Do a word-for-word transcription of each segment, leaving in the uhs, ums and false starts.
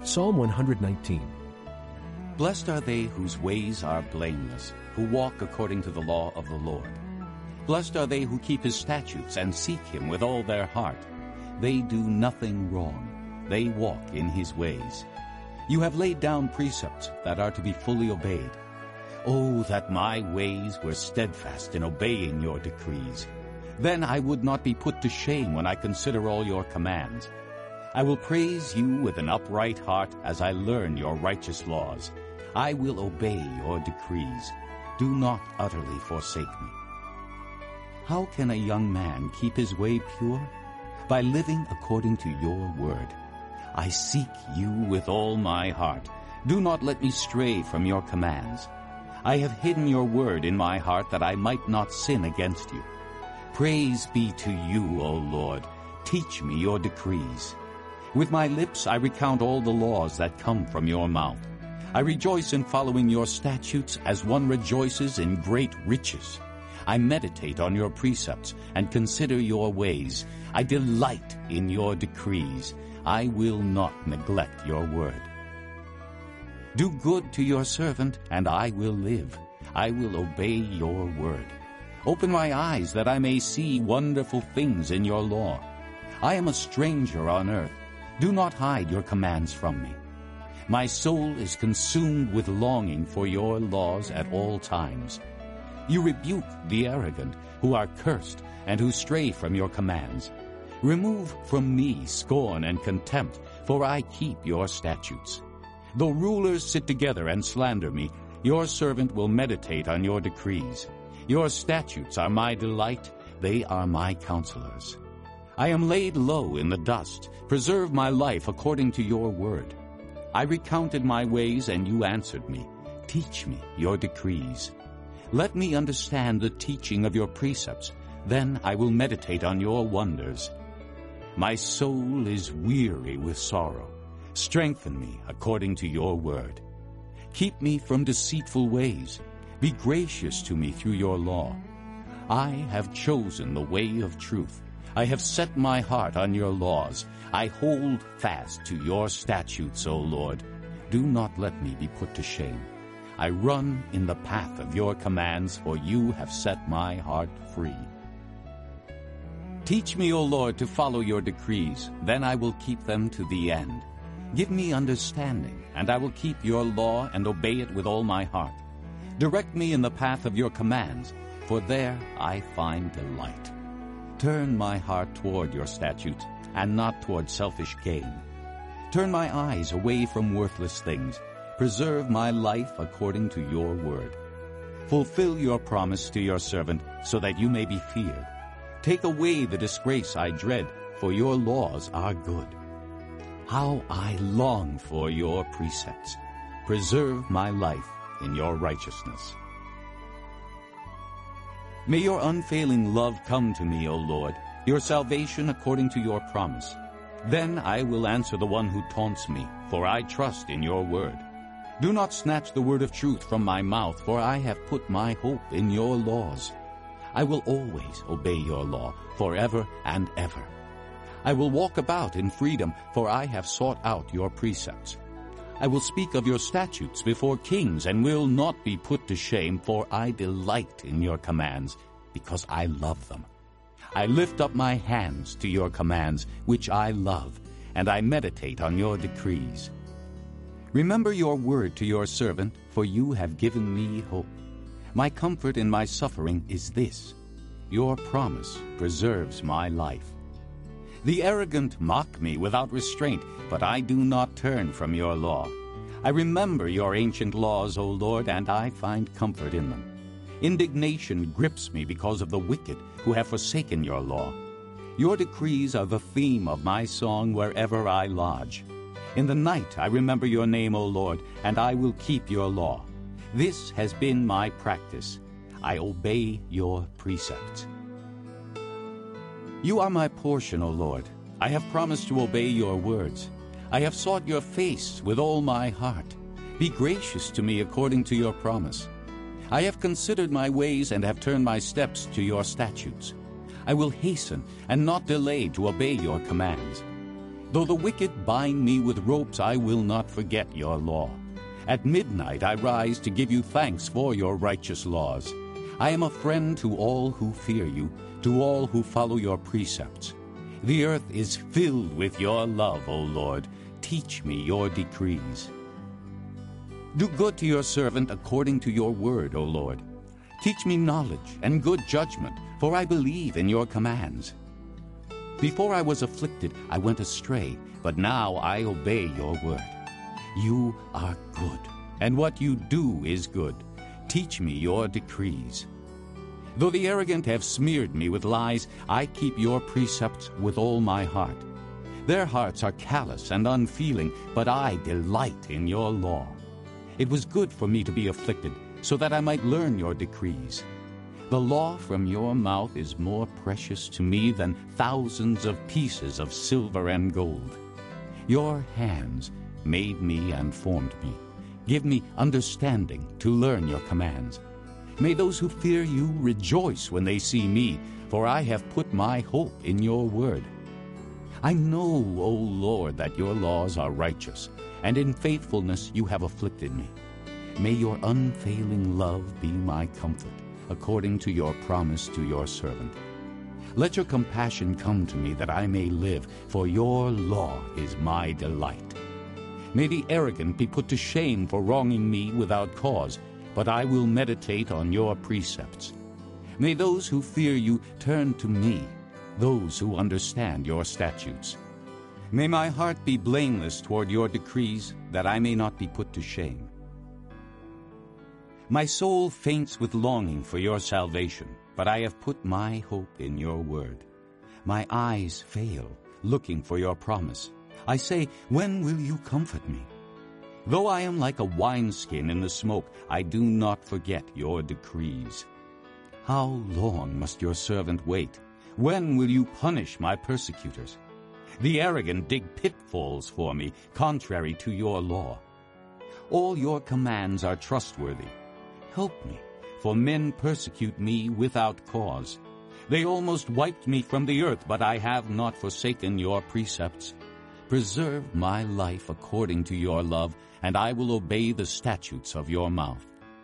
Psalm one nineteen. Blessed are they whose ways are blameless, who walk according to the law of the Lord. Blessed are they who keep his statutes and seek him with all their heart. They do nothing wrong. They walk in his ways. You have laid down precepts that are to be fully obeyed. Oh, that my ways were steadfast in obeying your decrees. Then I would not be put to shame when I consider all your commands. I will praise you with an upright heart as I learn your righteous laws. I will obey your decrees. Do not utterly forsake me. How can a young man keep his way pure? By living according to your word. I seek you with all my heart. Do not let me stray from your commands. I have hidden your word in my heart that I might not sin against you. Praise be to you, O Lord. Teach me your decrees. With my lips I recount all the laws that come from your mouth. I rejoice in following your statutes as one rejoices in great riches. I meditate on your precepts and consider your ways. I delight in your decrees. I will not neglect your word. Do good to your servant, and I will live. I will obey your word. Open my eyes that I may see wonderful things in your law. I am a stranger on earth. Do not hide your commands from me. My soul is consumed with longing for your laws at all times. You rebuke the arrogant, who are cursed, and who stray from your commands. Remove from me scorn and contempt, for I keep your statutes. Though rulers sit together and slander me, your servant will meditate on your decrees. Your statutes are my delight, they are my counselors. I am laid low in the dust. Preserve my life according to your word. I recounted my ways, and you answered me. Teach me your decrees. Let me understand the teaching of your precepts. Then I will meditate on your wonders. My soul is weary with sorrow. Strengthen me according to your word. Keep me from deceitful ways. Be gracious to me through your law. I have chosen the way of truth. I have set my heart on your laws. I hold fast to your statutes, O Lord. Do not let me be put to shame. I run in the path of your commands, for you have set my heart free. Teach me, O Lord, to follow your decrees. Then I will keep them to the end. Give me understanding, and I will keep your law and obey it with all my heart. Direct me in the path of your commands, for there I find delight. Turn my heart toward your statutes, and not toward selfish gain. Turn my eyes away from worthless things. Preserve my life according to your word. Fulfill your promise to your servant, so that you may be feared. Take away the disgrace I dread, for your laws are good. How I long for your precepts. Preserve my life in your righteousness. May your unfailing love come to me, O Lord, your salvation according to your promise. Then I will answer the one who taunts me, for I trust in your word. Do not snatch the word of truth from my mouth, for I have put my hope in your laws. I will always obey your law, forever and ever. I will walk about in freedom, for I have sought out your precepts. I will speak of your statutes before kings and will not be put to shame, for I delight in your commands, because I love them. I lift up my hands to your commands, which I love, and I meditate on your decrees. Remember your word to your servant, for you have given me hope. My comfort in my suffering is this: your promise preserves my life. The arrogant mock me without restraint, but I do not turn from your law. I remember your ancient laws, O Lord, and I find comfort in them. Indignation grips me because of the wicked who have forsaken your law. Your decrees are the theme of my song wherever I lodge. In the night I remember your name, O Lord, and I will keep your law. This has been my practice. I obey your precepts. You are my portion, O Lord. I have promised to obey your words. I have sought your face with all my heart. Be gracious to me according to your promise. I have considered my ways and have turned my steps to your statutes. I will hasten and not delay to obey your commands. Though the wicked bind me with ropes, I will not forget your law. At midnight I rise to give you thanks for your righteous laws. I am a friend to all who fear you, to all who follow your precepts. The earth is filled with your love, O Lord. Teach me your decrees. Do good to your servant according to your word, O Lord. Teach me knowledge and good judgment, for I believe in your commands. Before I was afflicted, I went astray, but now I obey your word. You are good, and what you do is good. Teach me your decrees. Though the arrogant have smeared me with lies, I keep your precepts with all my heart. Their hearts are callous and unfeeling, but I delight in your law. It was good for me to be afflicted, so that I might learn your decrees. The law from your mouth is more precious to me than thousands of pieces of silver and gold. Your hands made me and formed me. Give me understanding to learn your commands. May those who fear you rejoice when they see me, for I have put my hope in your word. I know, O Lord, that your laws are righteous, and in faithfulness you have afflicted me. May your unfailing love be my comfort, according to your promise to your servant. Let your compassion come to me that I may live, for your law is my delight. May the arrogant be put to shame for wronging me without cause, but I will meditate on your precepts. May those who fear you turn to me, those who understand your statutes. May my heart be blameless toward your decrees, that I may not be put to shame. My soul faints with longing for your salvation, but I have put my hope in your word. My eyes fail, looking for your promise. I say, when will you comfort me? Though I am like a wineskin in the smoke, I do not forget your decrees. How long must your servant wait? When will you punish my persecutors? The arrogant dig pitfalls for me, contrary to your law. All your commands are trustworthy. Help me, for men persecute me without cause. They almost wiped me from the earth, but I have not forsaken your precepts. Preserve my life according to your love, and I will obey the statutes of your mouth.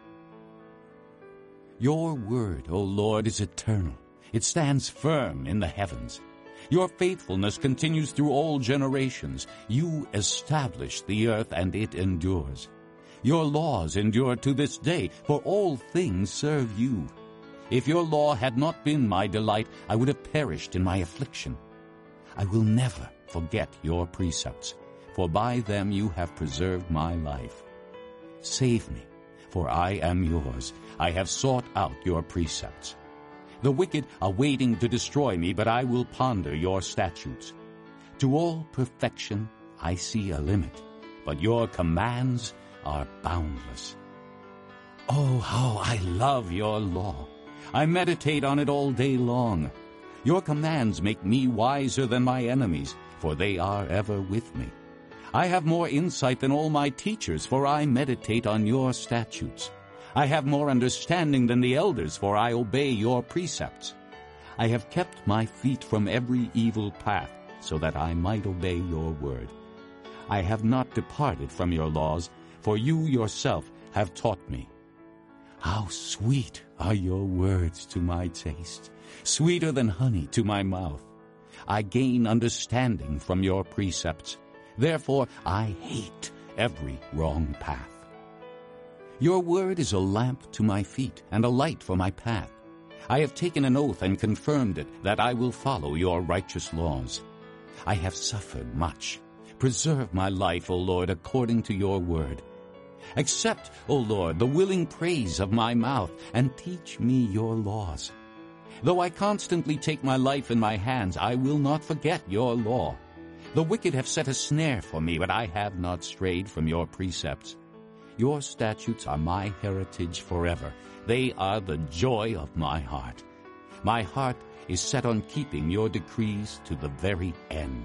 Your word, O Lord, is eternal. It stands firm in the heavens. Your faithfulness continues through all generations. You established the earth, and it endures. Your laws endure to this day, for all things serve you. If your law had not been my delight, I would have perished in my affliction. I will never forget your precepts, for by them you have preserved my life. Save me, for I am yours. I have sought out your precepts. The wicked are waiting to destroy me, but I will ponder your statutes. To all perfection I see a limit, but your commands are boundless. Oh, how I love your law! I meditate on it all day long. Your commands make me wiser than my enemies, for they are ever with me. I have more insight than all my teachers, for I meditate on your statutes. I have more understanding than the elders, for I obey your precepts. I have kept my feet from every evil path, so that I might obey your word. I have not departed from your laws, for you yourself have taught me. How sweet are your words to my taste, sweeter than honey to my mouth. I gain understanding from your precepts. Therefore I hate every wrong path. Your word is a lamp to my feet and a light for my path. I have taken an oath and confirmed it, that I will follow your righteous laws. I have suffered much. Preserve my life, O Lord, according to your word. Accept, O Lord, the willing praise of my mouth, and teach me your laws. Though I constantly take my life in my hands, I will not forget your law. The wicked have set a snare for me, but I have not strayed from your precepts. Your statutes are my heritage forever. They are the joy of my heart. My heart is set on keeping your decrees to the very end.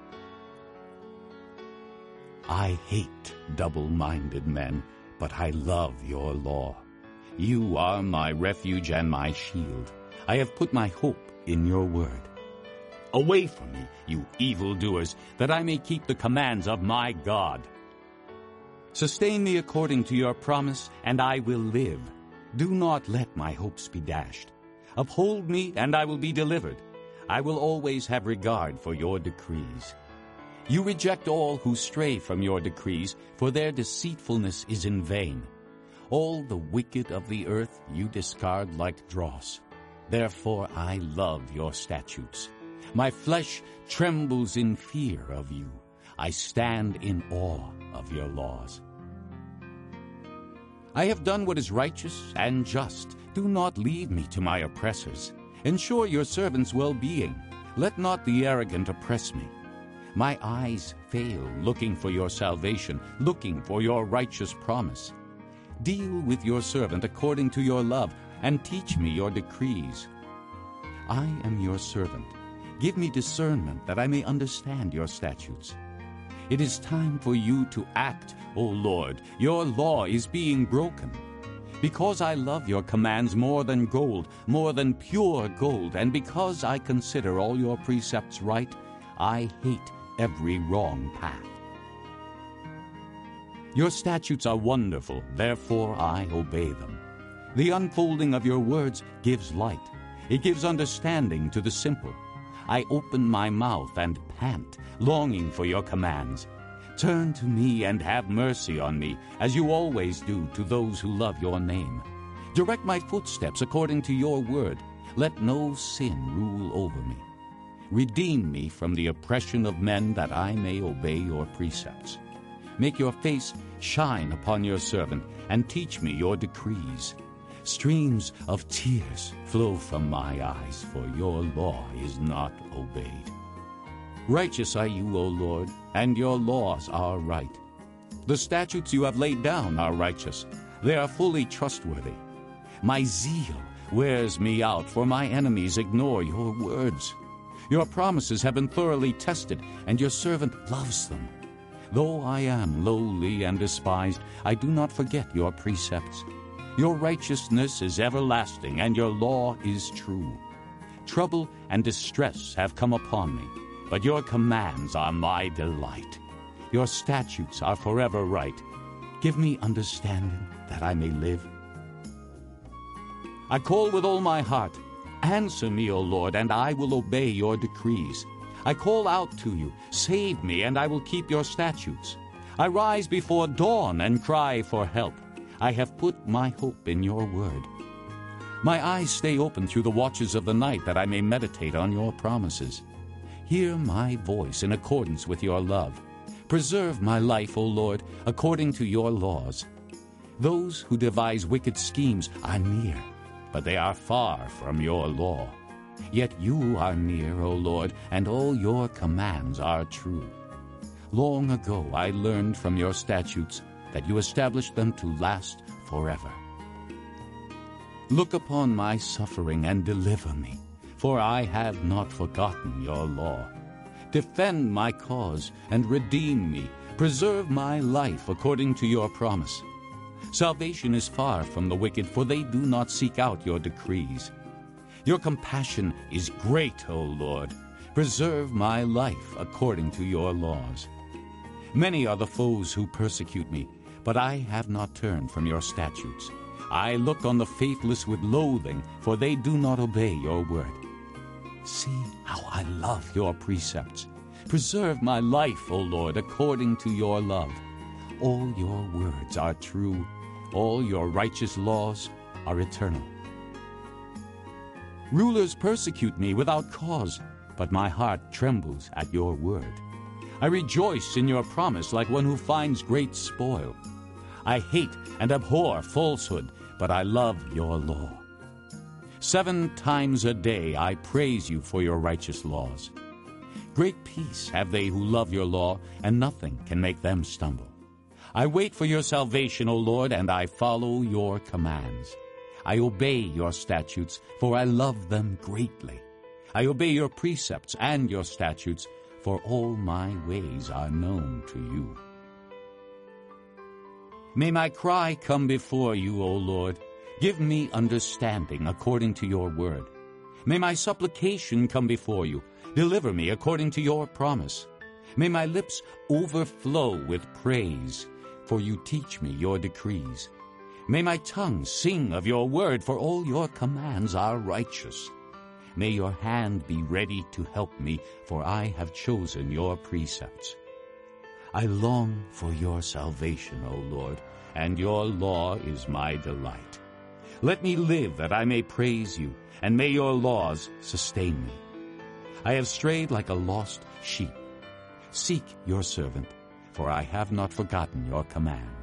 I hate double-minded men, but I love your law. You are my refuge and my shield. I have put my hope in your word. Away from me, you evildoers, that I may keep the commands of my God. Sustain me according to your promise, and I will live. Do not let my hopes be dashed. Uphold me, and I will be delivered. I will always have regard for your decrees. You reject all who stray from your decrees, for their deceitfulness is in vain. All the wicked of the earth you discard like dross. Therefore I love your statutes. My flesh trembles in fear of you. I stand in awe of your laws. I have done what is righteous and just. Do not leave me to my oppressors. Ensure your servant's well-being. Let not the arrogant oppress me. My eyes fail looking for your salvation, looking for your righteous promise. Deal with your servant according to your love, and teach me your decrees. I am your servant. Give me discernment that I may understand your statutes. It is time for you to act, O Lord. Your law is being broken. Because I love your commands more than gold, more than pure gold, and because I consider all your precepts right, I hate every wrong path. Your statutes are wonderful, therefore I obey them. The unfolding of your words gives light. It gives understanding to the simple. I open my mouth and pant, longing for your commands. Turn to me and have mercy on me, as you always do to those who love your name. Direct my footsteps according to your word. Let no sin rule over me. Redeem me from the oppression of men, that I may obey your precepts. Make your face shine upon your servant, and teach me your decrees. Streams of tears flow from my eyes, for your law is not obeyed. Righteous are you, O Lord, and your laws are right. The statutes you have laid down are righteous. They are fully trustworthy. My zeal wears me out, for my enemies ignore your words. Your promises have been thoroughly tested, and your servant loves them. Though I am lowly and despised, I do not forget your precepts. Your righteousness is everlasting, and your law is true. Trouble and distress have come upon me, but your commands are my delight. Your statutes are forever right. Give me understanding, that I may live. I call with all my heart. Answer me, O Lord, and I will obey your decrees. I call out to you. Save me, and I will keep your statutes. I rise before dawn and cry for help. I have put my hope in your word. My eyes stay open through the watches of the night, that I may meditate on your promises. Hear my voice in accordance with your love. Preserve my life, O Lord, according to your laws. Those who devise wicked schemes are near, but they are far from your law. Yet you are near, O Lord, and all your commands are true. Long ago I learned from your statutes that you established them to last forever. Look upon my suffering and deliver me, for I have not forgotten your law. Defend my cause and redeem me. Preserve my life according to your promise. Salvation is far from the wicked, for they do not seek out your decrees. Your compassion is great, O Lord. Preserve my life according to your laws. Many are the foes who persecute me, but I have not turned from your statutes. I look on the faithless with loathing, for they do not obey your word. See how I love your precepts. Preserve my life, O Lord, according to your love. All your words are true. All your righteous laws are eternal. Rulers persecute me without cause, but my heart trembles at your word. I rejoice in your promise like one who finds great spoil. I hate and abhor falsehood, but I love your law. Seven times a day I praise you for your righteous laws. Great peace have they who love your law, and nothing can make them stumble. I wait for your salvation, O Lord, and I follow your commands. I obey your statutes, for I love them greatly. I obey your precepts and your statutes, for all my ways are known to you. May my cry come before you, O Lord. Give me understanding according to your word. May my supplication come before you. Deliver me according to your promise. May my lips overflow with praise, for you teach me your decrees. May my tongue sing of your word, for all your commands are righteous. May your hand be ready to help me, for I have chosen your precepts. I long for your salvation, O Lord, and your law is my delight. Let me live that I may praise you, and may your laws sustain me. I have strayed like a lost sheep. Seek your servant, for I have not forgotten your command.